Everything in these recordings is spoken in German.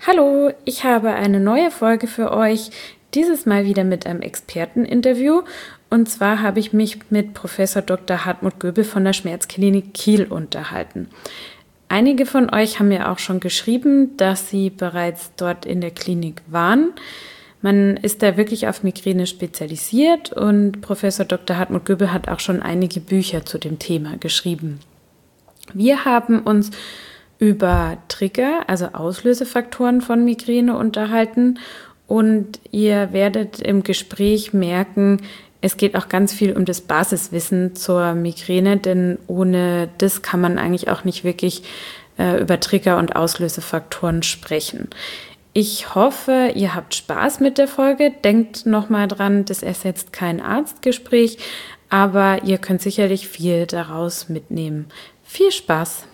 Hallo, ich habe eine neue Folge für euch, dieses Mal wieder mit einem Experteninterview. Und zwar habe ich mich mit Professor Dr. Hartmut Göbel von der Schmerzklinik Kiel unterhalten. Einige von euch haben mir auch schon geschrieben, dass sie bereits dort in der Klinik waren. Man ist da wirklich auf Migräne spezialisiert und Professor Dr. Hartmut Göbel hat auch schon einige Bücher zu dem Thema geschrieben. Wir haben uns über Trigger, also Auslösefaktoren von Migräne unterhalten und ihr werdet im Gespräch merken, es geht auch ganz viel um das Basiswissen zur Migräne, denn ohne das kann man eigentlich auch nicht wirklich über Trigger und Auslösefaktoren sprechen. Ich hoffe, ihr habt Spaß mit der Folge. Denkt nochmal dran, das ersetzt kein Arztgespräch, aber ihr könnt sicherlich viel daraus mitnehmen. Viel Spaß!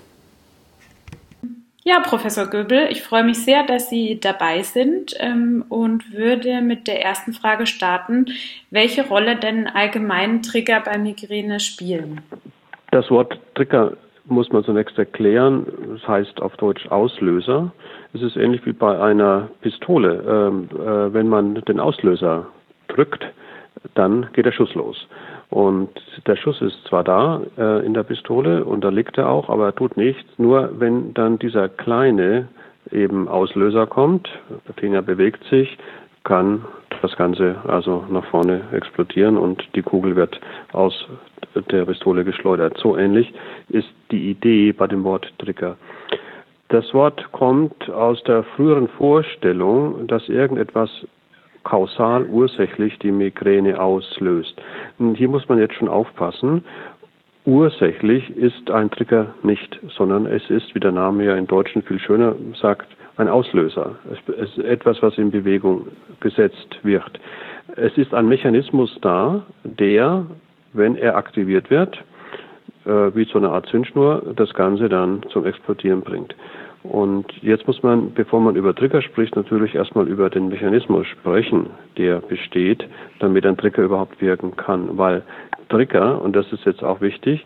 Ja, Professor Göbel, ich freue mich sehr, dass Sie dabei sind und würde mit der ersten Frage starten. Welche Rolle denn allgemein Trigger bei Migräne spielen? Das Wort Trigger muss man zunächst erklären. Das heißt auf Deutsch Auslöser. Es ist ähnlich wie bei einer Pistole. Wenn man den Auslöser drückt, dann geht der Schuss los. Und der Schuss ist zwar da in der Pistole und da liegt er auch, aber er tut nichts. Nur wenn dann dieser kleine eben Auslöser kommt, der Finger bewegt sich, kann das Ganze also nach vorne explodieren und die Kugel wird aus der Pistole geschleudert. So ähnlich ist die Idee bei dem Wort Trigger. Das Wort kommt aus der früheren Vorstellung, dass irgendetwas kausal ursächlich die Migräne auslöst. Und hier muss man jetzt schon aufpassen. Ursächlich ist ein Trigger nicht, sondern es ist, wie der Name ja im Deutschen viel schöner sagt, ein Auslöser. Es ist etwas, was in Bewegung gesetzt wird. Es ist ein Mechanismus da, der, wenn er aktiviert wird, wie so eine Art Zündschnur, das Ganze dann zum Explodieren bringt. Und jetzt muss man, bevor man über Trigger spricht, natürlich erstmal über den Mechanismus sprechen, der besteht, damit ein Trigger überhaupt wirken kann. Weil Trigger, und das ist jetzt auch wichtig,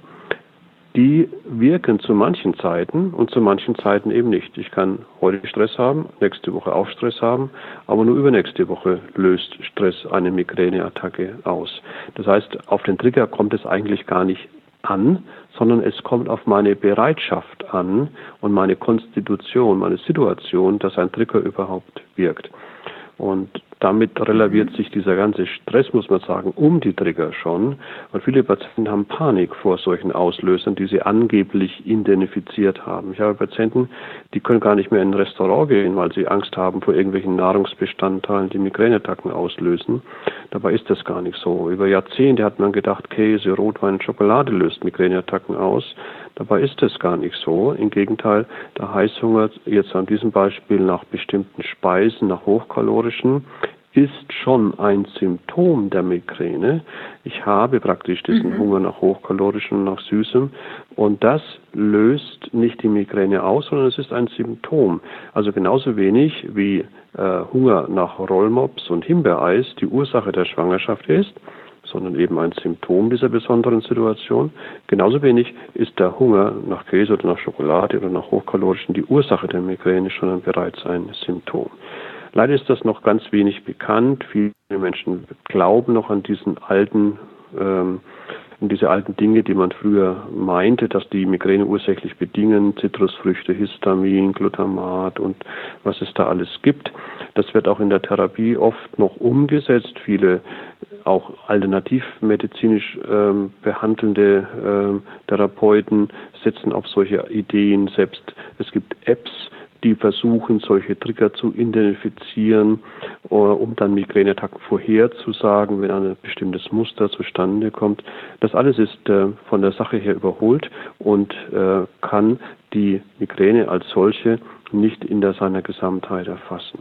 die wirken zu manchen Zeiten und zu manchen Zeiten eben nicht. Ich kann heute Stress haben, nächste Woche auch Stress haben, aber nur übernächste Woche löst Stress eine Migräneattacke aus. Das heißt, auf den Trigger kommt es eigentlich gar nicht an, sondern es kommt auf meine Bereitschaft an und meine Konstitution, meine Situation, dass ein Trigger überhaupt wirkt. Und damit relativiert sich dieser ganze Stress, muss man sagen, um die Trigger schon. Und viele Patienten haben Panik vor solchen Auslösern, die sie angeblich identifiziert haben. Ich habe Patienten, die können gar nicht mehr in ein Restaurant gehen, weil sie Angst haben vor irgendwelchen Nahrungsbestandteilen, die Migräneattacken auslösen. Dabei ist das gar nicht so. Über Jahrzehnte hat man gedacht, Käse, Rotwein und Schokolade löst Migräneattacken aus. Dabei ist das gar nicht so. Im Gegenteil, der Heißhunger, jetzt an diesem Beispiel nach bestimmten Speisen, nach hochkalorischen, ist schon ein Symptom der Migräne. Ich habe praktisch diesen Hunger nach hochkalorischen, nach Süßem und das löst nicht die Migräne aus, sondern es ist ein Symptom. Also genauso wenig wie Hunger nach Rollmops und Himbeereis die Ursache der Schwangerschaft ist, sondern eben ein Symptom dieser besonderen Situation. Genauso wenig ist der Hunger nach Käse oder nach Schokolade oder nach hochkalorischen die Ursache der Migräne, sondern bereits ein Symptom. Leider ist das noch ganz wenig bekannt. Viele Menschen glauben noch an diesen alten, diese alten Dinge, die man früher meinte, dass die Migräne ursächlich bedingen, Zitrusfrüchte, Histamin, Glutamat und was es da alles gibt. Das wird auch in der Therapie oft noch umgesetzt. Viele auch alternativmedizinisch behandelnde Therapeuten setzen auf solche Ideen. Selbst es gibt Apps, die versuchen, solche Trigger zu identifizieren, um dann Migräneattacken vorherzusagen, wenn ein bestimmtes Muster zustande kommt. Das alles ist von der Sache her überholt und kann die Migräne als solche nicht in seiner Gesamtheit erfassen.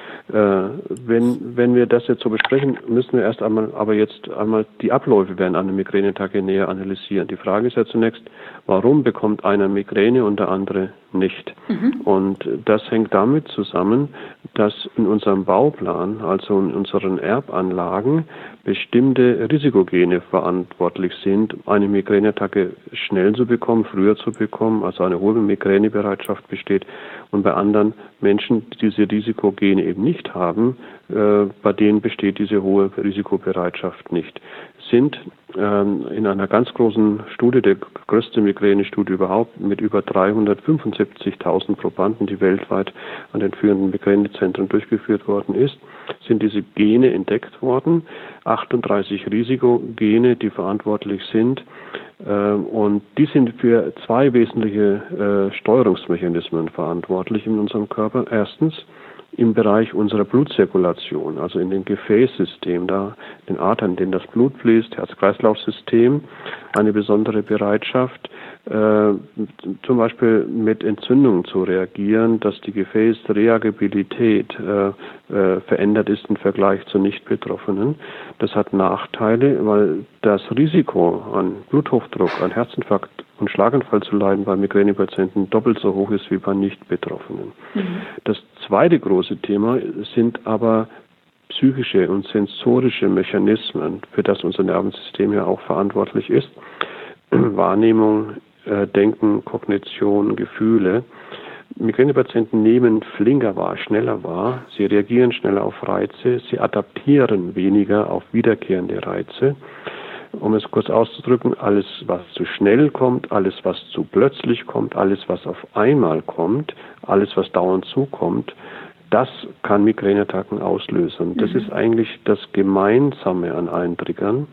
Wenn wir das jetzt so besprechen, müssen wir erst einmal die Abläufe während einer Migräneattacke näher analysieren. Die Frage ist ja zunächst, warum bekommt einer Migräne und der andere nicht. Und das hängt damit zusammen, dass in unserem Bauplan, also in unseren Erbanlagen, bestimmte Risikogene verantwortlich sind, eine Migräneattacke schnell zu bekommen, früher zu bekommen, also eine hohe Migränebereitschaft besteht. Und bei anderen Menschen, die diese Risikogene eben nicht haben, bei denen besteht diese hohe Risikobereitschaft nicht. Sind in einer ganz großen Studie, der größte Migränestudie überhaupt, mit über 375.000 Probanden, die weltweit an den führenden Migränezentren durchgeführt worden ist, sind diese Gene entdeckt worden, 38 Risikogene, die verantwortlich sind, und die sind für zwei wesentliche Steuerungsmechanismen verantwortlich in unserem Körper. Erstens im Bereich unserer Blutzirkulation, also in den Gefäßsystem, da den Adern, in denen das Blut fließt, Herz-Kreislauf-System, eine besondere Bereitschaft, zum Beispiel mit Entzündungen zu reagieren, dass die Gefäßreagibilität verändert ist im Vergleich zu Nicht-Betroffenen. Das hat Nachteile, weil das Risiko an Bluthochdruck, an Herzinfarkt und Schlaganfall zu leiden bei Migränepatienten doppelt so hoch ist wie bei Nicht-Betroffenen. Das zweite große Thema sind aber psychische und sensorische Mechanismen, für das unser Nervensystem ja auch verantwortlich ist. Wahrnehmung, Denken, Kognition, Gefühle. Migränepatienten nehmen flinker wahr, schneller wahr, sie reagieren schneller auf Reize, sie adaptieren weniger auf wiederkehrende Reize. Um es kurz auszudrücken, alles, was zu schnell kommt, alles, was zu plötzlich kommt, alles, was auf einmal kommt, alles, was dauernd zukommt, das kann Migräneattacken auslösen. Das ist eigentlich das Gemeinsame an allen Triggern.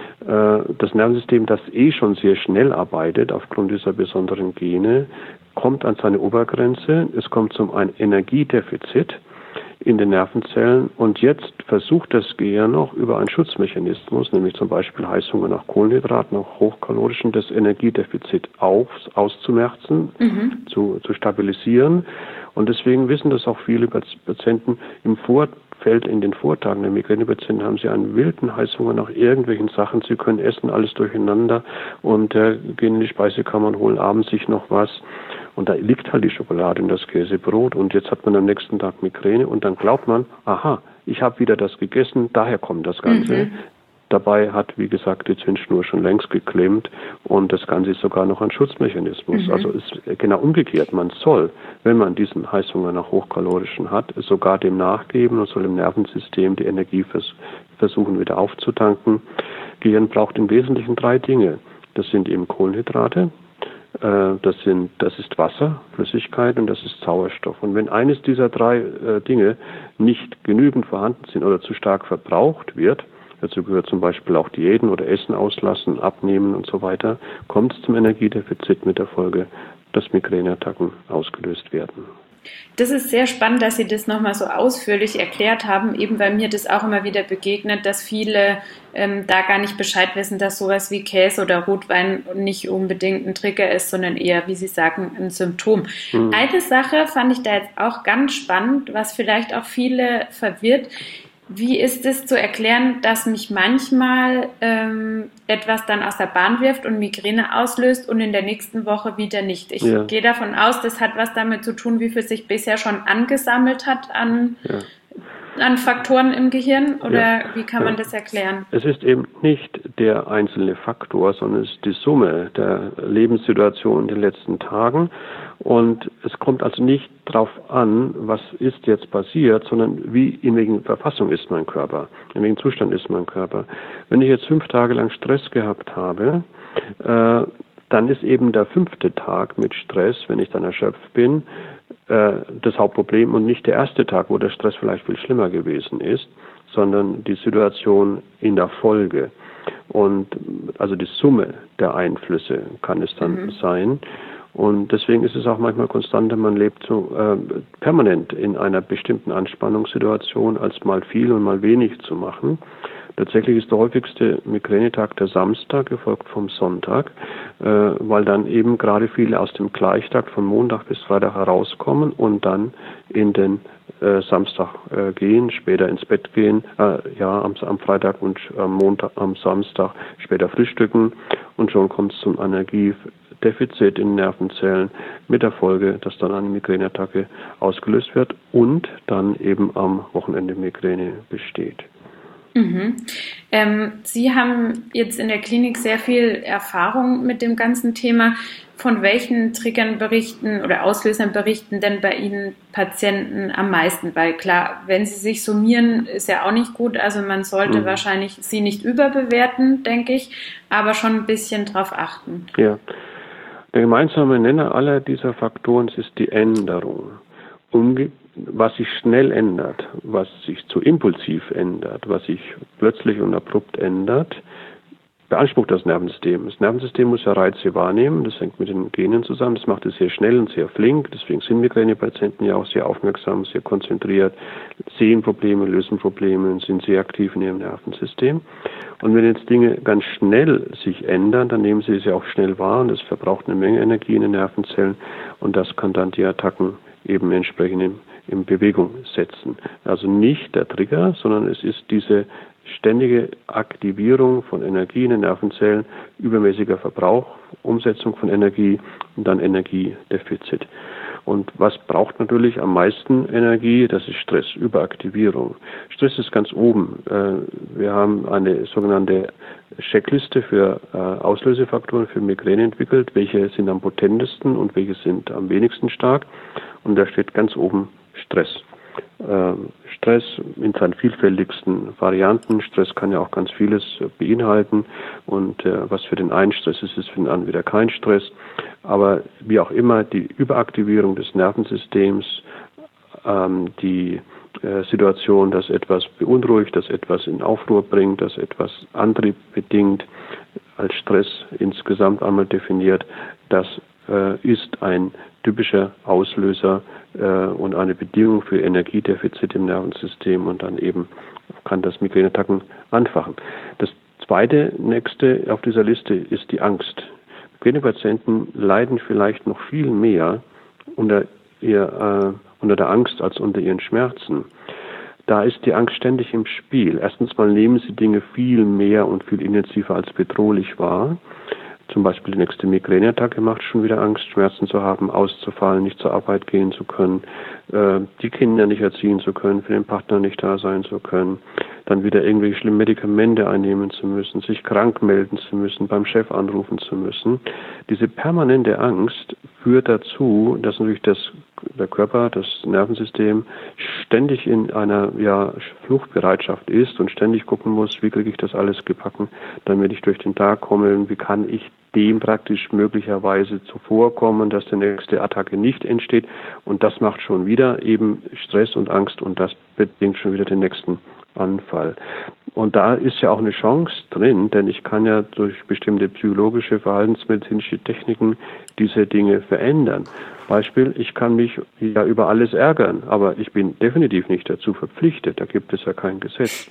Das Nervensystem, das schon sehr schnell arbeitet aufgrund dieser besonderen Gene, kommt an seine Obergrenze. Es kommt zum ein Energiedefizit in den Nervenzellen und jetzt versucht das Gehirn noch über einen Schutzmechanismus, nämlich zum Beispiel Heißhunger nach Kohlenhydraten, nach hochkalorischen, das Energiedefizit auszumerzen, zu stabilisieren. Und deswegen wissen das auch viele Patienten im Vorfeld, in den Vortagen der Migränepatienten haben sie einen wilden Heißhunger nach irgendwelchen Sachen. Sie können essen, alles durcheinander und gehen in die Speisekammer und holen abends sich noch was. Und da liegt halt die Schokolade und das Käsebrot und jetzt hat man am nächsten Tag Migräne und dann glaubt man, aha, ich habe wieder das gegessen, daher kommt das Ganze. Dabei hat, wie gesagt, die Zündschnur schon längst geklemmt und das Ganze ist sogar noch ein Schutzmechanismus. Also ist genau umgekehrt. Man soll, wenn man diesen Heißhunger nach Hochkalorischen hat, sogar dem nachgeben und soll im Nervensystem die Energie versuchen wieder aufzutanken. Gehirn braucht im Wesentlichen 3 Dinge. Das sind eben Kohlenhydrate, das ist Wasser, Flüssigkeit und das ist Sauerstoff. Und wenn eines dieser 3 Dinge nicht genügend vorhanden sind oder zu stark verbraucht wird, dazu gehört zum Beispiel auch Diäten oder Essen auslassen, abnehmen und so weiter, kommt es zum Energiedefizit mit der Folge, dass Migräneattacken ausgelöst werden. Das ist sehr spannend, dass Sie das nochmal so ausführlich erklärt haben, eben weil mir das auch immer wieder begegnet, dass viele da gar nicht Bescheid wissen, dass sowas wie Käse oder Rotwein nicht unbedingt ein Trigger ist, sondern eher, wie Sie sagen, ein Symptom. Eine Sache fand ich da jetzt auch ganz spannend, was vielleicht auch viele verwirrt. Wie ist es zu erklären, dass mich manchmal etwas dann aus der Bahn wirft und Migräne auslöst und in der nächsten Woche wieder nicht? Ich gehe davon aus, das hat was damit zu tun, wie viel sich bisher schon angesammelt hat an Faktoren im Gehirn oder wie kann man das erklären? Es ist eben nicht der einzelne Faktor, sondern es ist die Summe der Lebenssituation in den letzten Tagen. Und es kommt also nicht darauf an, was ist jetzt passiert, sondern in welcher Verfassung ist mein Körper, in welchem Zustand ist mein Körper. Wenn ich jetzt 5 Tage lang Stress gehabt habe, dann ist eben der 5. Tag mit Stress, wenn ich dann erschöpft bin, das Hauptproblem und nicht der erste Tag, wo der Stress vielleicht viel schlimmer gewesen ist, sondern die Situation in der Folge. Und also die Summe der Einflüsse kann es dann sein. Und deswegen ist es auch manchmal konstanter, man lebt so permanent in einer bestimmten Anspannungssituation, als mal viel und mal wenig zu machen. Tatsächlich ist der häufigste Migränetag der Samstag, gefolgt vom Sonntag, weil dann eben gerade viele aus dem Gleichtakt von Montag bis Freitag herauskommen und dann in den Samstag gehen, später ins Bett gehen, am Freitag und am Samstag später frühstücken und schon kommt es zum Energiedefizit in Nervenzellen mit der Folge, dass dann eine Migräneattacke ausgelöst wird und dann eben am Wochenende Migräne besteht. Mhm. Sie haben jetzt in der Klinik sehr viel Erfahrung mit dem ganzen Thema. Von welchen Triggern berichten oder Auslösern berichten denn bei Ihnen Patienten am meisten? Weil klar, wenn sie sich summieren, ist ja auch nicht gut. Also man sollte wahrscheinlich sie nicht überbewerten, denke ich, aber schon ein bisschen drauf achten. Ja, der gemeinsame Nenner aller dieser Faktoren ist die Änderung. Was sich schnell ändert, was sich zu impulsiv ändert, was sich plötzlich und abrupt ändert, beansprucht das Nervensystem. Das Nervensystem muss ja Reize wahrnehmen, das hängt mit den Genen zusammen, das macht es sehr schnell und sehr flink, deswegen sind Migränepatienten ja auch sehr aufmerksam, sehr konzentriert, sehen Probleme, lösen Probleme und sind sehr aktiv in ihrem Nervensystem. Und wenn jetzt Dinge ganz schnell sich ändern, dann nehmen sie es ja auch schnell wahr und es verbraucht eine Menge Energie in den Nervenzellen und das kann dann die Attacken eben entsprechend in Bewegung setzen. Also nicht der Trigger, sondern es ist diese ständige Aktivierung von Energie in den Nervenzellen, übermäßiger Verbrauch, Umsetzung von Energie und dann Energiedefizit. Und was braucht natürlich am meisten Energie? Das ist Stress, Überaktivierung. Stress ist ganz oben. Wir haben eine sogenannte Checkliste für Auslösefaktoren für Migräne entwickelt, welche sind am potentesten und welche sind am wenigsten stark. Und da steht ganz oben Stress. Stress in seinen vielfältigsten Varianten. Stress kann ja auch ganz vieles beinhalten und was für den einen Stress ist, ist für den anderen wieder kein Stress. Aber wie auch immer, die Überaktivierung des Nervensystems, die Situation, dass etwas beunruhigt, dass etwas in Aufruhr bringt, dass etwas Antrieb bedingt, als Stress insgesamt einmal definiert, das ist ein typischer Auslöser und eine Bedingung für Energiedefizit im Nervensystem und dann eben kann das Migräneattacken anfachen. Das nächste auf dieser Liste ist die Angst. Migränepatienten leiden vielleicht noch viel mehr unter der Angst als unter ihren Schmerzen. Da ist die Angst ständig im Spiel. Erstens mal nehmen sie Dinge viel mehr und viel intensiver als bedrohlich wahr. Zum Beispiel die nächste Migräneattacke macht schon wieder Angst, Schmerzen zu haben, auszufallen, nicht zur Arbeit gehen zu können, die Kinder nicht erziehen zu können, für den Partner nicht da sein zu können, dann wieder irgendwelche schlimmen Medikamente einnehmen zu müssen, sich krank melden zu müssen, beim Chef anrufen zu müssen. Diese permanente Angst führt dazu, dass natürlich der Körper, das Nervensystem ständig in einer Fluchtbereitschaft ist und ständig gucken muss, wie kriege ich das alles gebacken, damit ich durch den Tag komme, wie kann ich dem praktisch möglicherweise zuvorkommen, dass die nächste Attacke nicht entsteht. Und das macht schon wieder eben Stress und Angst und das bedingt schon wieder den nächsten Anfall. Und da ist ja auch eine Chance drin, denn ich kann ja durch bestimmte psychologische, verhaltensmedizinische Techniken diese Dinge verändern. Beispiel, ich kann mich ja über alles ärgern, aber ich bin definitiv nicht dazu verpflichtet, da gibt es ja kein Gesetz.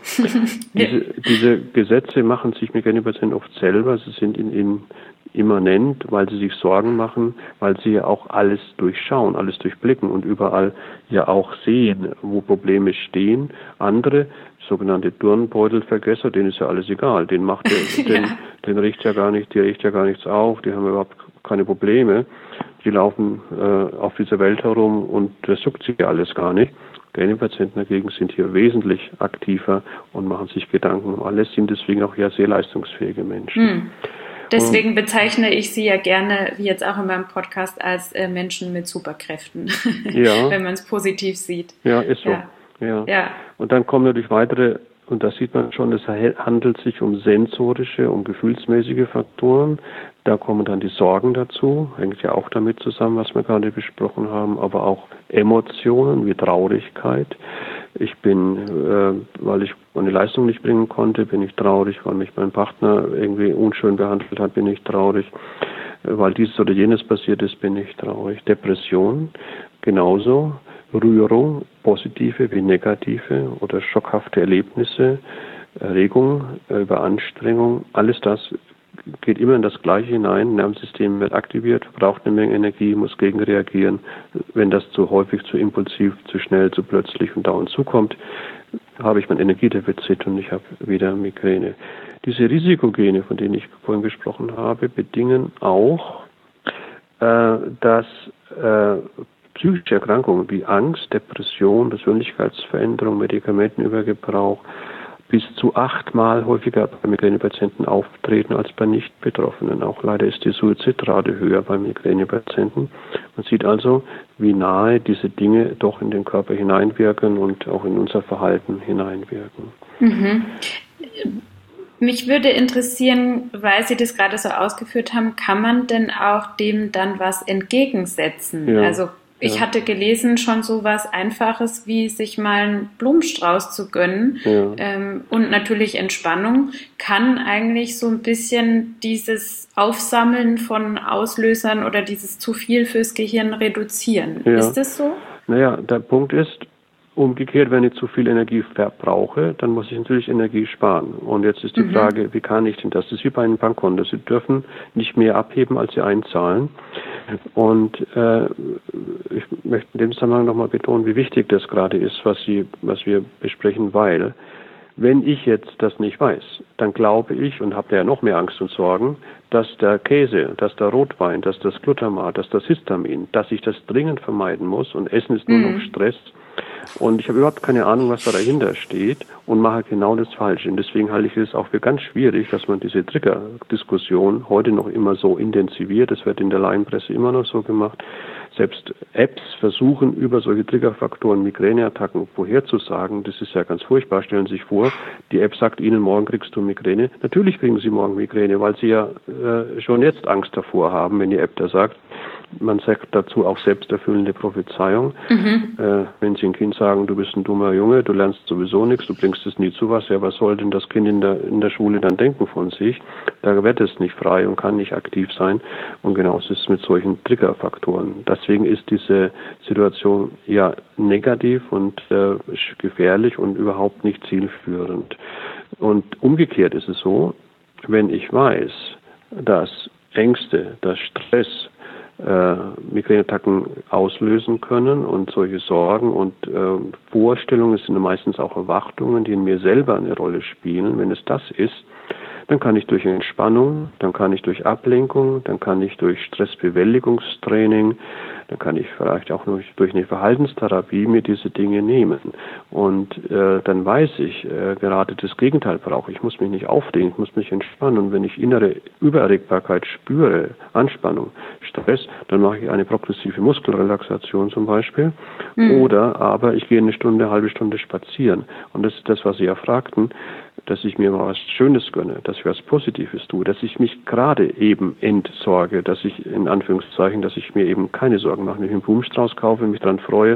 Diese Gesetze machen sich Migränepatienten oft selber, sie sind in ihnen immanent, weil sie sich Sorgen machen, weil sie ja auch alles durchschauen, alles durchblicken und überall ja auch sehen, wo Probleme stehen. Andere, sogenannte Turnbeutelvergesser, denen ist ja alles egal, den riecht ja gar nicht, die riecht ja gar nichts auf, die haben überhaupt keine Probleme, die laufen auf dieser Welt herum und das juckt sie ja alles gar nicht. Migränepatienten dagegen sind hier wesentlich aktiver und machen sich Gedanken um alles, sind deswegen auch ja sehr leistungsfähige Menschen. Deswegen bezeichne ich Sie ja gerne, wie jetzt auch in meinem Podcast, als Menschen mit Superkräften, wenn man es positiv sieht. Ja, ist so. Ja. Und dann kommen natürlich weitere, und da sieht man schon, es handelt sich um sensorische, um gefühlsmäßige Faktoren. Da kommen dann die Sorgen dazu, hängt ja auch damit zusammen, was wir gerade besprochen haben, aber auch Emotionen wie Traurigkeit. Ich bin, weil ich meine Leistung nicht bringen konnte, bin ich traurig, weil mich mein Partner irgendwie unschön behandelt hat, bin ich traurig, weil dieses oder jenes passiert ist, bin ich traurig. Depression genauso, Rührung, positive wie negative oder schockhafte Erlebnisse, Erregung, über Anstrengung, alles das geht immer in das Gleiche hinein. Nervensystem wird aktiviert, braucht eine Menge Energie, muss gegenreagieren. Wenn das zu häufig, zu impulsiv, zu schnell, zu plötzlich und dauernd zukommt, habe ich mein Energiedefizit und ich habe wieder Migräne. Diese Risikogene, von denen ich vorhin gesprochen habe, bedingen auch, dass psychische Erkrankungen wie Angst, Depression, Persönlichkeitsveränderung, Medikamentenübergebrauch bis zu 8-mal häufiger bei Migränepatienten auftreten als bei Nicht-Betroffenen. Auch leider ist die Suizidrate höher bei Migränepatienten. Man sieht also, wie nahe diese Dinge doch in den Körper hineinwirken und auch in unser Verhalten hineinwirken. Mhm. Mich würde interessieren, weil Sie das gerade so ausgeführt haben, kann man denn auch dem dann was entgegensetzen? Ja. Also ich hatte gelesen, schon so was Einfaches, wie sich mal einen Blumenstrauß zu gönnen, und natürlich Entspannung kann eigentlich so ein bisschen dieses Aufsammeln von Auslösern oder dieses zu viel fürs Gehirn reduzieren. Ja. Ist das so? Naja, der Punkt ist, umgekehrt, wenn ich zu viel Energie verbrauche, dann muss ich natürlich Energie sparen. Und jetzt ist die Frage, wie kann ich denn das? Das ist wie bei einem Bankkonto. Sie dürfen nicht mehr abheben, als Sie einzahlen. Und ich möchte in dem Zusammenhang nochmal betonen, wie wichtig das gerade ist, was wir besprechen, weil wenn ich jetzt das nicht weiß, dann glaube ich und habe ja noch mehr Angst und Sorgen, dass der Käse, dass der Rotwein, dass das Glutamat, dass das Histamin, dass ich das dringend vermeiden muss und Essen ist nur noch Stress. Und ich habe überhaupt keine Ahnung, was da dahinter steht und mache genau das Falsche. Und deswegen halte ich es auch für ganz schwierig, dass man diese Trigger-Diskussion heute noch immer so intensiviert. Das wird in der Laienpresse immer noch so gemacht. Selbst Apps versuchen, über solche Triggerfaktoren Migräneattacken vorherzusagen. Das ist ja ganz furchtbar. Stellen Sie sich vor, die App sagt Ihnen, morgen kriegst du Migräne. Natürlich kriegen Sie morgen Migräne, weil Sie ja schon jetzt Angst davor haben, wenn die App da sagt. Man sagt dazu auch selbsterfüllende Prophezeiung. Wenn Sie ein Kind sagen, du bist ein dummer Junge, du lernst sowieso nichts, du bringst es nie zu was, ja, was soll denn das Kind in der Schule dann denken von sich? Da wird es nicht frei und kann nicht aktiv sein. Und genauso ist es mit solchen Triggerfaktoren. Deswegen ist diese Situation ja negativ und gefährlich und überhaupt nicht zielführend. Und umgekehrt ist es so, wenn ich weiß, dass Ängste, dass Stress Migräneattacken auslösen können und solche Sorgen und Vorstellungen, es sind meistens auch Erwartungen, die in mir selber eine Rolle spielen. Wenn es das ist, dann kann ich durch Entspannung, dann kann ich durch Ablenkung, dann kann ich durch Stressbewältigungstraining, dann kann ich vielleicht auch durch eine Verhaltenstherapie mir diese Dinge nehmen. Und dann weiß ich, gerade das Gegenteil brauche ich. Ich muss mich nicht aufregen, ich muss mich entspannen. Und wenn ich innere Übererregbarkeit spüre, Anspannung, Stress, dann mache ich eine progressive Muskelrelaxation zum Beispiel. Oder aber ich gehe eine halbe Stunde spazieren. Und das ist das, was Sie ja fragten, dass ich mir mal was Schönes gönne, dass ich was Positives tue, dass ich mich gerade eben entsorge, dass ich in Anführungszeichen, dass ich mir eben keine Sorgen mache, wenn ich einen Blumenstrauß kaufe, mich daran freue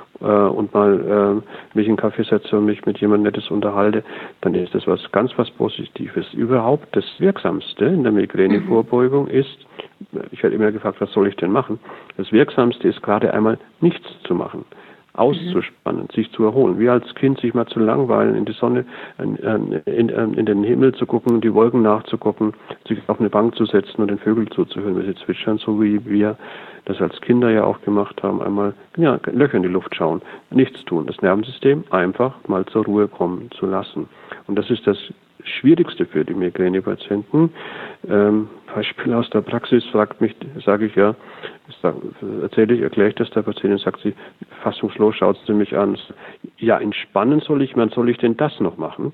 und mal mich in einen Kaffee setze und mich mit jemandem Nettes unterhalte, dann ist das was Positives. Überhaupt das Wirksamste in der Migränevorbeugung ist, ich werde immer gefragt, was soll ich denn machen? Das Wirksamste ist gerade einmal nichts zu machen. Auszuspannen, sich zu erholen. Wie als Kind sich mal zu langweilen, in die Sonne, in den Himmel zu gucken, die Wolken nachzugucken, sich auf eine Bank zu setzen und den Vögeln zuzuhören, wenn sie zwitschern, so wie wir das als Kinder ja auch gemacht haben, einmal Löcher in die Luft schauen, nichts tun, das Nervensystem einfach mal zur Ruhe kommen zu lassen. Und das ist das Schwierigste für die Migränepatienten. Beispiel aus der Praxis erkläre ich das der Patientin, sagt sie, fassungslos schaut sie mich an, ja, entspannen soll ich, wann soll ich denn das noch machen?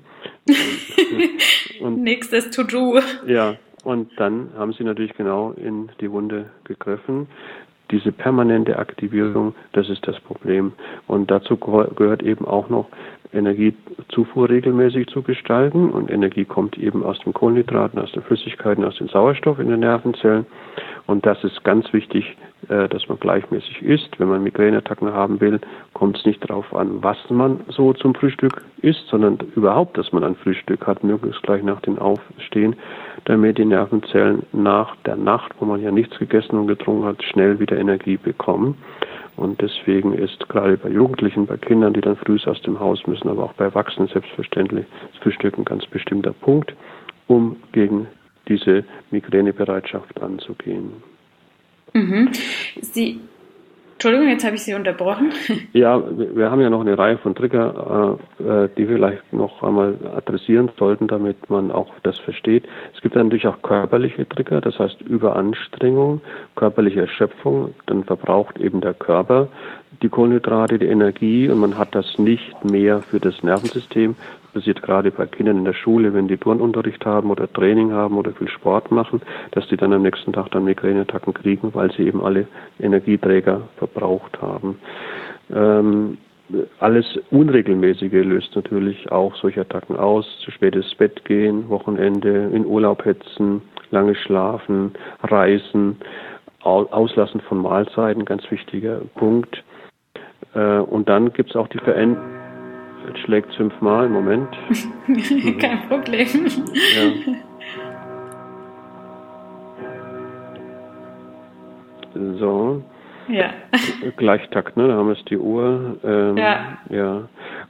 Und nächstes To-Do. Ja, und dann haben sie natürlich genau in die Wunde gegriffen. Diese permanente Aktivierung, das ist das Problem. Und dazu gehört eben auch noch, Energiezufuhr regelmäßig zu gestalten. Und Energie kommt eben aus den Kohlenhydraten, aus den Flüssigkeiten, aus dem Sauerstoff in den Nervenzellen. Und das ist ganz wichtig, dass man gleichmäßig isst. Wenn man Migräneattacken haben will, kommt es nicht darauf an, was man so zum Frühstück isst, sondern überhaupt, dass man ein Frühstück hat, möglichst gleich nach dem Aufstehen, damit die Nervenzellen nach der Nacht, wo man ja nichts gegessen und getrunken hat, schnell wieder Energie bekommen. Und deswegen ist gerade bei Jugendlichen, bei Kindern, die dann früh aus dem Haus müssen, aber auch bei Erwachsenen selbstverständlich, das Frühstück ein ganz bestimmter Punkt, um gegen diese Migränebereitschaft anzugehen. Mhm. Entschuldigung, jetzt habe ich Sie unterbrochen. Ja, wir haben ja noch eine Reihe von Trigger, die wir vielleicht noch einmal adressieren sollten, damit man auch das versteht. Es gibt natürlich auch körperliche Trigger, das heißt Überanstrengung, körperliche Erschöpfung, dann verbraucht eben der Körper die Kohlenhydrate, die Energie und man hat das nicht mehr für das Nervensystem. Das passiert gerade bei Kindern in der Schule, wenn die Turnunterricht haben oder Training haben oder viel Sport machen, dass die dann am nächsten Tag dann Migräneattacken kriegen, weil sie eben alle Energieträger verbraucht haben. Alles Unregelmäßige löst natürlich auch solche Attacken aus. Zu spät ins Bett gehen, Wochenende, in Urlaub hetzen, lange schlafen, reisen, Auslassen von Mahlzeiten, ganz wichtiger Punkt. Und dann gibt es auch die Veränderung. Jetzt schlägt es 5-mal im Moment. Kein Problem. Ja. So. Ja. Gleichtakt, ne? Da haben wir es die Uhr. Ja. Ja.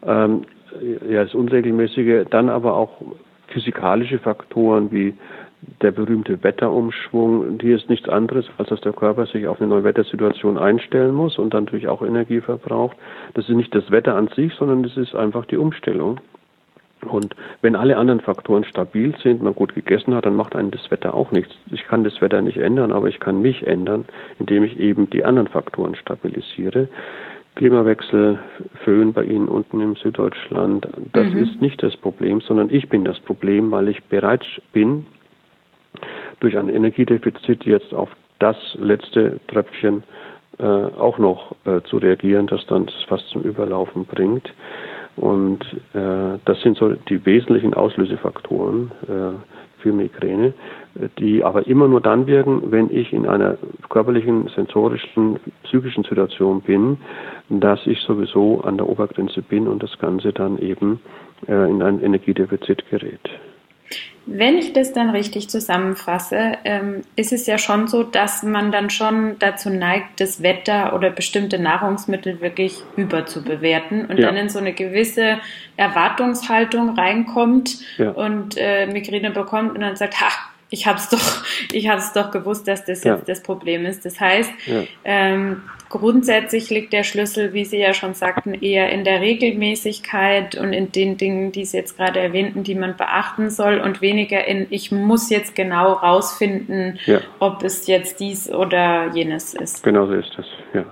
Das Unregelmäßige. Dann aber auch physikalische Faktoren wie der berühmte Wetterumschwung, die ist nichts anderes, als dass der Körper sich auf eine neue Wettersituation einstellen muss und dann natürlich auch Energie verbraucht. Das ist nicht das Wetter an sich, sondern das ist einfach die Umstellung. Und wenn alle anderen Faktoren stabil sind, man gut gegessen hat, dann macht einem das Wetter auch nichts. Ich kann das Wetter nicht ändern, aber ich kann mich ändern, indem ich eben die anderen Faktoren stabilisiere. Klimawechsel, Föhn bei Ihnen unten im Süddeutschland, das ist nicht das Problem, sondern ich bin das Problem, weil ich bereit bin, durch ein Energiedefizit jetzt auf das letzte Tröpfchen auch noch zu reagieren, das dann fast zum Überlaufen bringt. Und das sind so die wesentlichen Auslösefaktoren für Migräne, die aber immer nur dann wirken, wenn ich in einer körperlichen, sensorischen, psychischen Situation bin, dass ich sowieso an der Obergrenze bin und das Ganze dann eben in ein Energiedefizit gerät. Wenn ich das dann richtig zusammenfasse, ist es ja schon so, dass man dann schon dazu neigt, das Wetter oder bestimmte Nahrungsmittel wirklich überzubewerten und dann in so eine gewisse Erwartungshaltung reinkommt und Migräne bekommt und dann sagt, ich hab's doch gewusst, dass das jetzt das Problem ist. Das heißt, grundsätzlich liegt der Schlüssel, wie Sie ja schon sagten, eher in der Regelmäßigkeit und in den Dingen, die Sie jetzt gerade erwähnten, die man beachten soll und weniger in, ich muss jetzt genau rausfinden, ob es jetzt dies oder jenes ist. Genau so ist das, ja.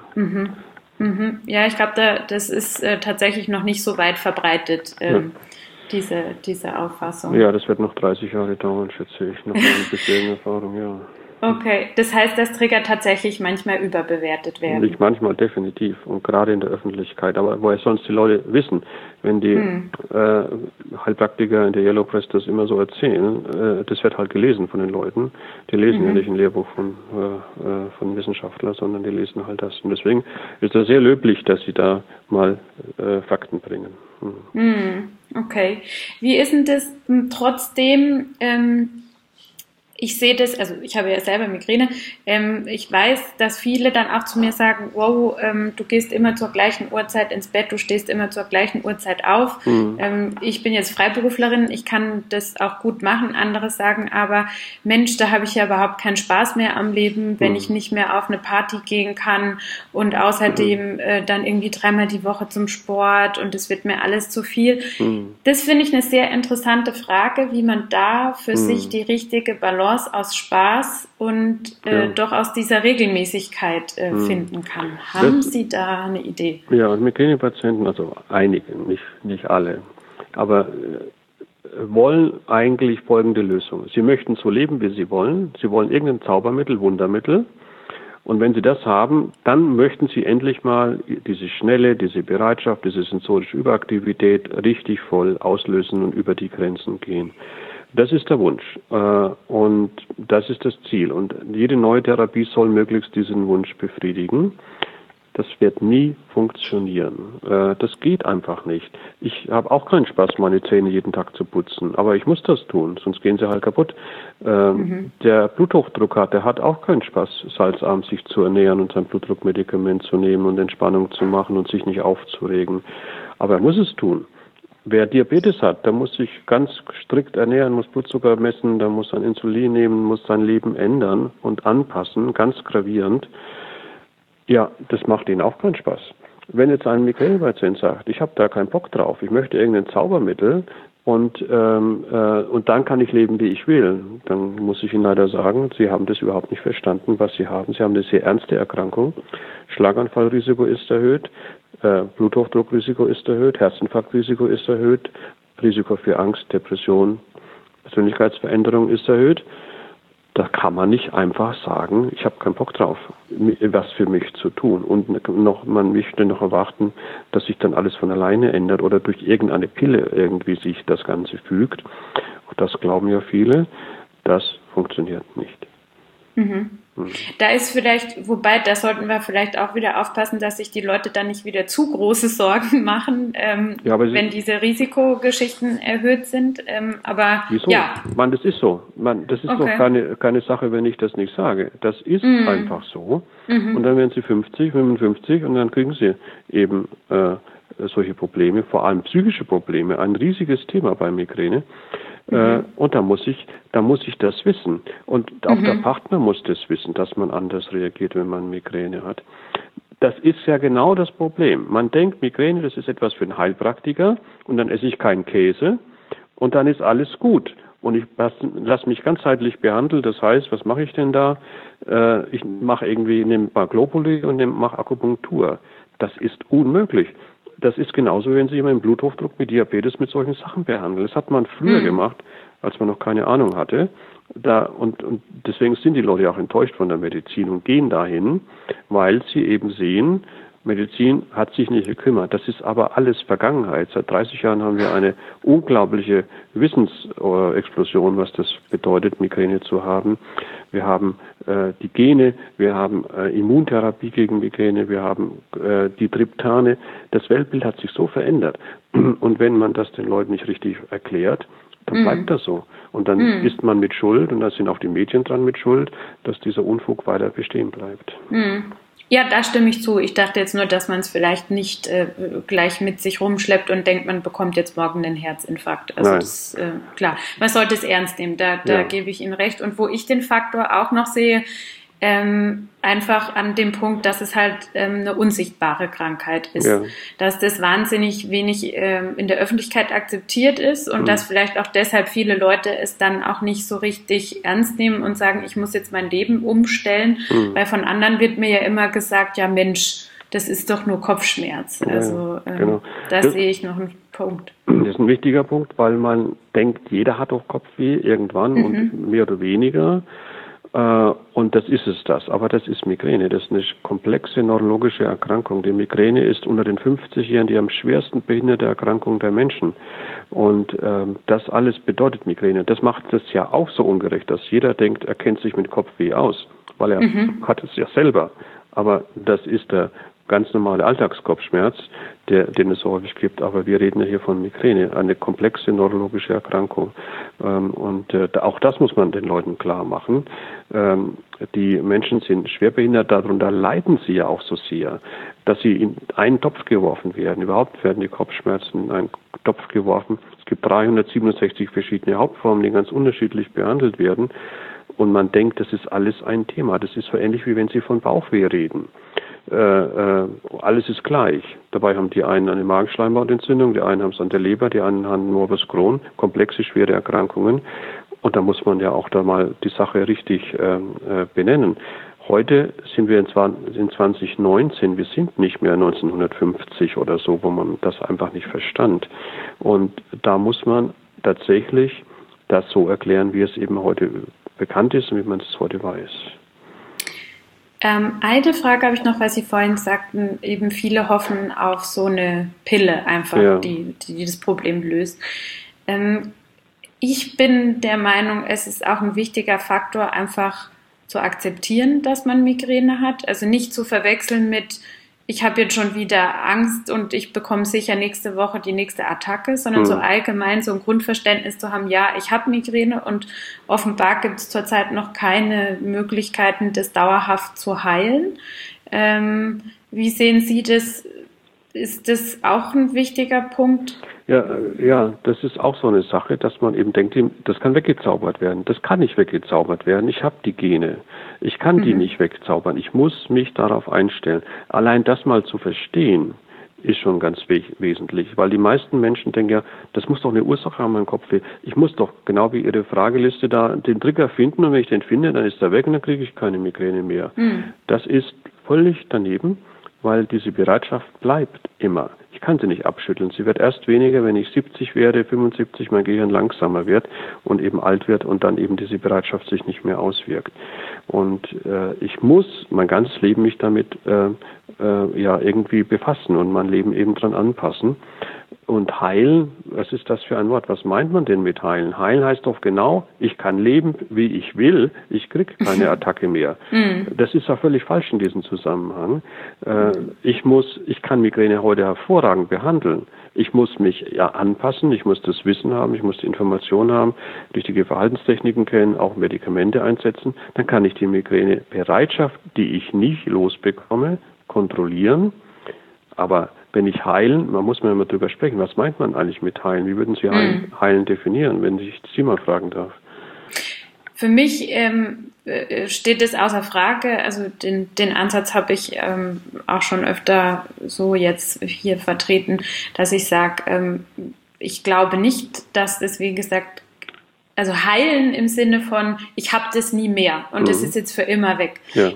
Ja, ich glaube, das ist tatsächlich noch nicht so weit verbreitet. Diese Auffassung. Ja, das wird noch 30 Jahre dauern, schätze ich, nach meiner bisherigen Erfahrung, ja. Okay, das heißt, dass Trigger tatsächlich manchmal überbewertet werden? Nicht manchmal, definitiv. Und gerade in der Öffentlichkeit. Aber woher sonst die Leute wissen, wenn die Heilpraktiker in der Yellow Press das immer so erzählen, das wird halt gelesen von den Leuten. Die lesen ja nicht ein Lehrbuch von Wissenschaftlern, sondern die lesen halt das. Und deswegen ist das sehr löblich, dass sie da mal Fakten bringen. Okay. Wie ist denn das trotzdem, ich sehe das, also ich habe ja selber Migräne, ich weiß, dass viele dann auch zu mir sagen, wow, du gehst immer zur gleichen Uhrzeit ins Bett, du stehst immer zur gleichen Uhrzeit auf. Ich bin jetzt Freiberuflerin, ich kann das auch gut machen. Andere sagen aber, Mensch, da habe ich ja überhaupt keinen Spaß mehr am Leben, wenn ich nicht mehr auf eine Party gehen kann und außerdem dann irgendwie 3-mal die Woche zum Sport und es wird mir alles zu viel. Das finde ich eine sehr interessante Frage, wie man da für sich die richtige Balance aus Spaß und doch aus dieser Regelmäßigkeit finden kann. Haben Sie da eine Idee? Ja, und Migränepatienten, also einige, nicht alle, aber wollen eigentlich folgende Lösung. Sie möchten so leben, wie sie wollen. Sie wollen irgendein Zaubermittel, Wundermittel. Und wenn Sie das haben, dann möchten Sie endlich mal diese Schnelle, diese Bereitschaft, diese sensorische Überaktivität richtig voll auslösen und über die Grenzen gehen. Das ist der Wunsch und das ist das Ziel. Und jede neue Therapie soll möglichst diesen Wunsch befriedigen. Das wird nie funktionieren. Das geht einfach nicht. Ich habe auch keinen Spaß, meine Zähne jeden Tag zu putzen, aber ich muss das tun, sonst gehen sie halt kaputt. Der Bluthochdruck der hat auch keinen Spaß, salzarm sich zu ernähren und sein Blutdruckmedikament zu nehmen und Entspannung zu machen und sich nicht aufzuregen. Aber er muss es tun. Wer Diabetes hat, der muss sich ganz strikt ernähren, muss Blutzucker messen, der muss ein Insulin nehmen, muss sein Leben ändern und anpassen, ganz gravierend. Ja, das macht ihnen auch keinen Spaß. Wenn jetzt ein Migränepatient sagt, ich habe da keinen Bock drauf, ich möchte irgendein Zaubermittel und dann kann ich leben, wie ich will, dann muss ich Ihnen leider sagen, Sie haben das überhaupt nicht verstanden, was Sie haben. Sie haben eine sehr ernste Erkrankung. Schlaganfallrisiko ist erhöht, Bluthochdruckrisiko ist erhöht, Herzinfarktrisiko ist erhöht, Risiko für Angst, Depression, Persönlichkeitsveränderung ist erhöht. Da kann man nicht einfach sagen, ich habe keinen Bock drauf, was für mich zu tun. Und man möchte noch erwarten, dass sich dann alles von alleine ändert oder durch irgendeine Pille irgendwie sich das Ganze fügt. Und das glauben ja viele. Das funktioniert nicht. Da ist vielleicht, wobei, da sollten wir vielleicht auch wieder aufpassen, dass sich die Leute dann nicht wieder zu große Sorgen machen, wenn diese Risikogeschichten erhöht sind. Aber wieso? Ja. Das ist so. Das ist doch keine Sache, wenn ich das nicht sage. Das ist einfach so. Und dann werden sie 50, 55 und dann kriegen sie eben solche Probleme, vor allem psychische Probleme, ein riesiges Thema bei Migräne. Und da muss ich das wissen. Und auch der Partner muss das wissen, dass man anders reagiert, wenn man Migräne hat. Das ist ja genau das Problem. Man denkt, Migräne, das ist etwas für einen Heilpraktiker und dann esse ich keinen Käse und dann ist alles gut. Und ich lasse mich ganzheitlich behandeln. Das heißt, was mache ich denn da? Ich nehme ein paar Globuli und mache Akupunktur. Das ist unmöglich. Das ist genauso, wenn Sie jemanden mit Bluthochdruck, mit Diabetes, mit solchen Sachen behandeln. Das hat man früher gemacht, als man noch keine Ahnung hatte. Und deswegen sind die Leute auch enttäuscht von der Medizin und gehen dahin, weil sie eben sehen, Medizin hat sich nicht gekümmert. Das ist aber alles Vergangenheit. Seit 30 Jahren haben wir eine unglaubliche Wissensexplosion, was das bedeutet, Migräne zu haben. Wir haben die Gene, wir haben Immuntherapie gegen Migräne, wir haben die Triptane. Das Weltbild hat sich so verändert. Und wenn man das den Leuten nicht richtig erklärt, dann bleibt das so. Und dann ist man mit Schuld, und da sind auch die Medien dran mit Schuld, dass dieser Unfug weiter bestehen bleibt. Ja, da stimme ich zu. Ich dachte jetzt nur, dass man es vielleicht nicht gleich mit sich rumschleppt und denkt, man bekommt jetzt morgen einen Herzinfarkt. Also das, klar, man sollte es ernst nehmen, da gebe ich Ihnen recht. Und wo ich den Faktor auch noch sehe, einfach an dem Punkt, dass es halt eine unsichtbare Krankheit ist. Ja. Dass das wahnsinnig wenig in der Öffentlichkeit akzeptiert ist und dass vielleicht auch deshalb viele Leute es dann auch nicht so richtig ernst nehmen und sagen, ich muss jetzt mein Leben umstellen, weil von anderen wird mir ja immer gesagt, ja Mensch, das ist doch nur Kopfschmerz. Also genau. Da sehe ich noch einen Punkt. Das ist ein wichtiger Punkt, weil man denkt, jeder hat doch Kopfweh irgendwann und mehr oder weniger. Und das ist es das. Aber das ist Migräne. Das ist eine komplexe neurologische Erkrankung. Die Migräne ist unter den 50-Jährigen die am schwersten behinderte Erkrankung der Menschen. Und das alles bedeutet Migräne. Das macht es ja auch so ungerecht, dass jeder denkt, er kennt sich mit Kopfweh aus, weil er hat es ja selber. Aber das ist der ganz normale Alltagskopfschmerz, den es so häufig gibt. Aber wir reden ja hier von Migräne, eine komplexe neurologische Erkrankung. Auch das muss man den Leuten klar machen. Die Menschen sind schwerbehindert, darunter leiden sie ja auch so sehr, dass sie in einen Topf geworfen werden. Überhaupt werden die Kopfschmerzen in einen Topf geworfen. Es gibt 367 verschiedene Hauptformen, die ganz unterschiedlich behandelt werden. Und man denkt, das ist alles ein Thema. Das ist so ähnlich, wie wenn Sie von Bauchweh reden. Alles ist gleich. Dabei haben die einen eine Magenschleimhautentzündung, die einen haben es an der Leber, die anderen haben Morbus Crohn, komplexe, schwere Erkrankungen. Und da muss man ja auch da mal die Sache richtig benennen. Heute sind wir in 2019, wir sind nicht mehr 1950 oder so, wo man das einfach nicht verstand. Und da muss man tatsächlich das so erklären, wie es eben heute bekannt ist und wie man es heute weiß. Eine Frage habe ich noch, weil Sie vorhin sagten, eben viele hoffen auf so eine Pille einfach, die das Problem löst. Ich bin der Meinung, es ist auch ein wichtiger Faktor, einfach zu akzeptieren, dass man Migräne hat. Also nicht zu verwechseln mit, ich habe jetzt schon wieder Angst und ich bekomme sicher nächste Woche die nächste Attacke, sondern so allgemein so ein Grundverständnis zu haben, ja, ich habe Migräne und offenbar gibt es zurzeit noch keine Möglichkeiten, das dauerhaft zu heilen. Wie sehen Sie das? Ist das auch ein wichtiger Punkt? Ja, das ist auch so eine Sache, dass man eben denkt, das kann weggezaubert werden. Das kann nicht weggezaubert werden. Ich habe die Gene. Ich kann die nicht wegzaubern. Ich muss mich darauf einstellen. Allein das mal zu verstehen, ist schon ganz wesentlich, weil die meisten Menschen denken ja, das muss doch eine Ursache haben im Kopf. Ich muss doch, genau wie Ihre Frageliste da, den Trigger finden und wenn ich den finde, dann ist er weg und dann kriege ich keine Migräne mehr. Das ist völlig daneben, weil diese Bereitschaft bleibt immer. Ich kann sie nicht abschütteln. Sie wird erst weniger, wenn ich 70 werde, 75, mein Gehirn langsamer wird und eben alt wird und dann eben diese Bereitschaft sich nicht mehr auswirkt. Und ich muss mein ganzes Leben mich damit irgendwie befassen und mein Leben eben dran anpassen. Und heilen, was ist das für ein Wort? Was meint man denn mit heilen? Heilen heißt doch genau, ich kann leben, wie ich will, ich kriege keine Attacke mehr. Das ist ja völlig falsch in diesem Zusammenhang. Ich kann Migräne heute hervorragend behandeln. Ich muss mich ja anpassen, ich muss das Wissen haben, ich muss die Information haben, richtige Verhaltenstechniken kennen, auch Medikamente einsetzen. Dann kann ich die Migränebereitschaft, die ich nicht losbekomme, kontrollieren. Aber wenn ich heilen, man muss mal immer drüber sprechen, was meint man eigentlich mit heilen? Wie würden Sie heilen definieren, wenn ich Sie mal fragen darf? Für mich steht es außer Frage, also den Ansatz habe ich auch schon öfter so jetzt hier vertreten, dass ich sage, ich glaube nicht, dass das, wie gesagt, also heilen im Sinne von, ich habe das nie mehr und das ist jetzt für immer weg. Ja.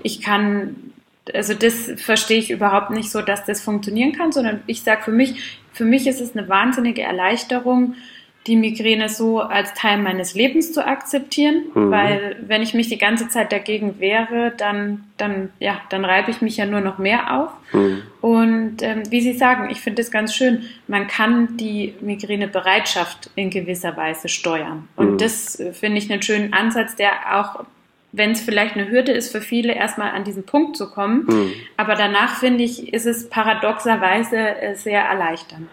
Also das verstehe ich überhaupt nicht so, dass das funktionieren kann, sondern ich sage für mich ist es eine wahnsinnige Erleichterung, die Migräne so als Teil meines Lebens zu akzeptieren, weil wenn ich mich die ganze Zeit dagegen wehre, dann reibe ich mich ja nur noch mehr auf. Und wie Sie sagen, ich finde es ganz schön, man kann die Migränebereitschaft in gewisser Weise steuern. Und das finde ich einen schönen Ansatz, der auch, wenn es vielleicht eine Hürde ist für viele, erstmal an diesen Punkt zu kommen. Aber danach, finde ich, ist es paradoxerweise sehr erleichternd.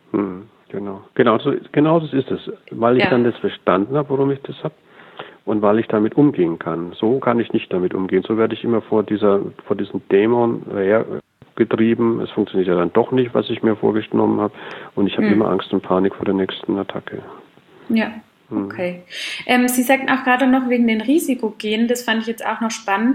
Genau das ist es. Weil ich dann das verstanden habe, warum ich das habe und weil ich damit umgehen kann. So kann ich nicht damit umgehen. So werde ich immer vor diesem Dämon hergetrieben. Es funktioniert ja dann doch nicht, was ich mir vorgenommen habe. Und ich habe immer Angst und Panik vor der nächsten Attacke. Ja. Okay. Sie sagten auch gerade noch wegen den Risikogenen, das fand ich jetzt auch noch spannend.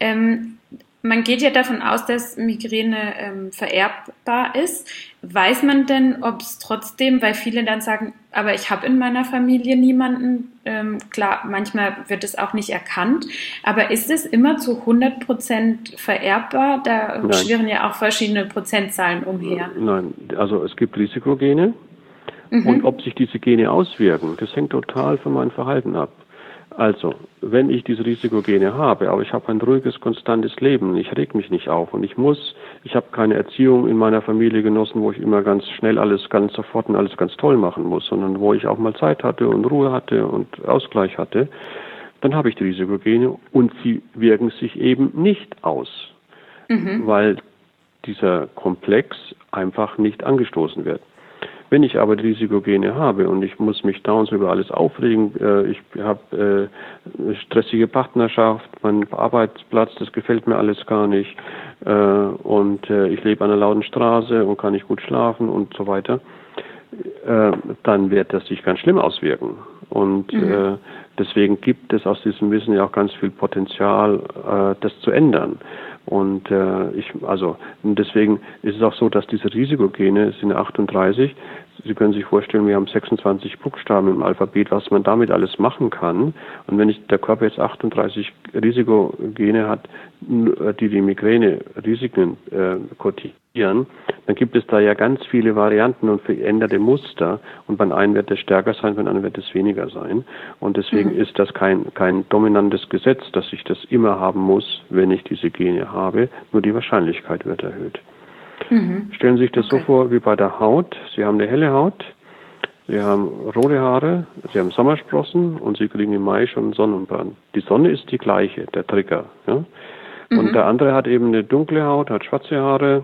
Man geht ja davon aus, dass Migräne vererbbar ist. Weiß man denn, ob es trotzdem, weil viele dann sagen, aber ich habe in meiner Familie niemanden, klar, manchmal wird es auch nicht erkannt, aber ist es immer zu 100% vererbbar? Da schwirren ja auch verschiedene Prozentzahlen umher. Nein, also es gibt Risikogene. Und ob sich diese Gene auswirken, das hängt total von meinem Verhalten ab. Also, wenn ich diese Risikogene habe, aber ich habe ein ruhiges, konstantes Leben, ich reg mich nicht auf und ich habe keine Erziehung in meiner Familie genossen, wo ich immer ganz schnell alles ganz sofort und alles ganz toll machen muss, sondern wo ich auch mal Zeit hatte und Ruhe hatte und Ausgleich hatte, dann habe ich die Risikogene und sie wirken sich eben nicht aus, weil dieser Komplex einfach nicht angestoßen wird. Wenn ich aber die Risikogene habe und ich muss mich dauernd über alles aufregen, ich habe stressige Partnerschaft, mein Arbeitsplatz, das gefällt mir alles gar nicht und ich lebe an einer lauten Straße und kann nicht gut schlafen und so weiter, dann wird das sich ganz schlimm auswirken. Und deswegen gibt es aus diesem Wissen ja auch ganz viel Potenzial, das zu ändern. Und deswegen ist es auch so, dass diese Risikogene, es sind 38, Sie können sich vorstellen, wir haben 26 Buchstaben im Alphabet, was man damit alles machen kann. Und wenn der Körper jetzt 38 Risikogene hat, die Migräne-Risiken kodieren, dann gibt es da ja ganz viele Varianten und veränderte Muster. Und beim einen wird es stärker sein, beim anderen wird es weniger sein. Und deswegen ist das kein dominantes Gesetz, dass ich das immer haben muss, wenn ich diese Gene habe. Nur die Wahrscheinlichkeit wird erhöht. Stellen Sie sich das so vor wie bei der Haut. Sie haben eine helle Haut, Sie haben rote Haare, Sie haben Sommersprossen und Sie kriegen im Mai schon einen Sonnenbrand. Die Sonne ist die gleiche, der Trigger. Ja? Und der andere hat eben eine dunkle Haut, hat schwarze Haare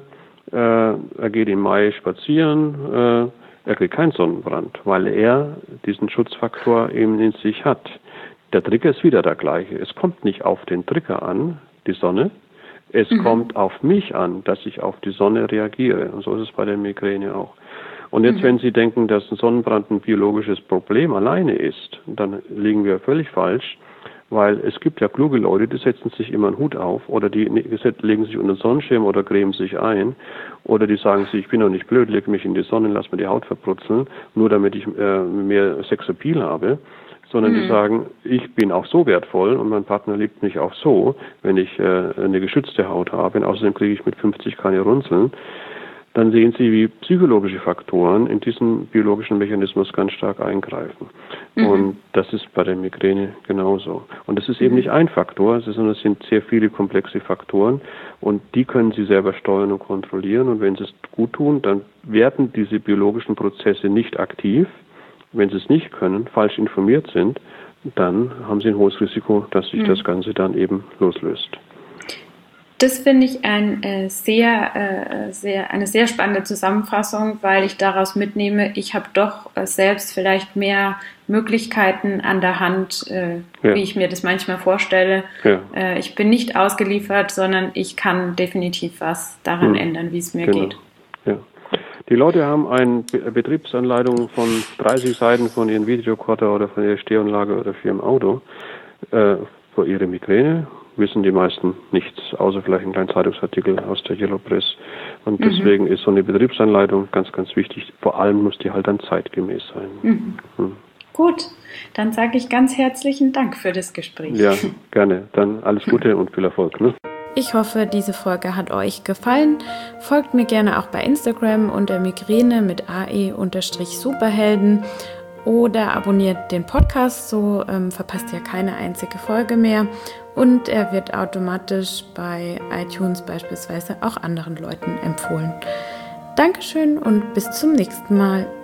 er geht im Mai spazieren, er kriegt keinen Sonnenbrand, weil er diesen Schutzfaktor eben in sich hat. Der Trigger ist wieder der gleiche. Es kommt nicht auf den Trigger an, die Sonne. Es kommt auf mich an, dass ich auf die Sonne reagiere. Und so ist es bei der Migräne auch. Und jetzt, wenn Sie denken, dass ein Sonnenbrand ein biologisches Problem alleine ist, dann liegen wir völlig falsch, weil es gibt ja kluge Leute, die setzen sich immer einen Hut auf oder die legen sich unter den Sonnenschirm oder cremen sich ein oder die sagen sich, ich bin doch nicht blöd, leg mich in die Sonne, lass mir die Haut verbrutzeln, nur damit ich mehr Sexappeal habe. Sondern die sagen, ich bin auch so wertvoll und mein Partner liebt mich auch so, wenn ich eine geschützte Haut habe und außerdem kriege ich mit 50 keine Runzeln. Dann sehen Sie, wie psychologische Faktoren in diesen biologischen Mechanismus ganz stark eingreifen. Und das ist bei der Migräne genauso. Und das ist eben nicht ein Faktor, sondern es sind sehr viele komplexe Faktoren und die können Sie selber steuern und kontrollieren. Und wenn Sie es gut tun, dann werden diese biologischen Prozesse nicht aktiv. Wenn Sie es nicht können, falsch informiert sind, dann haben Sie ein hohes Risiko, dass sich das Ganze dann eben loslöst. Das finde ich eine sehr spannende Zusammenfassung, weil ich daraus mitnehme, ich habe doch selbst vielleicht mehr Möglichkeiten an der Hand, wie ich mir das manchmal vorstelle. Ja. Ich bin nicht ausgeliefert, sondern ich kann definitiv was daran ändern, wie es mir geht. Ja. Die Leute haben eine Betriebsanleitung von 30 Seiten von ihrem Videorekorder oder von ihrer Stereoanlage oder für ihrem Auto für ihre Migräne. Wissen die meisten nichts, außer vielleicht einen kleinen Zeitungsartikel aus der Yellow Press. Und deswegen ist so eine Betriebsanleitung ganz, ganz wichtig. Vor allem muss die halt dann zeitgemäß sein. Gut, dann sage ich ganz herzlichen Dank für das Gespräch. Ja, gerne. Dann alles Gute und viel Erfolg. Ne? Ich hoffe, diese Folge hat euch gefallen. Folgt mir gerne auch bei Instagram unter Migräne mit AE_Superhelden oder abonniert den Podcast, so verpasst ihr keine einzige Folge mehr. Und er wird automatisch bei iTunes beispielsweise auch anderen Leuten empfohlen. Dankeschön und bis zum nächsten Mal.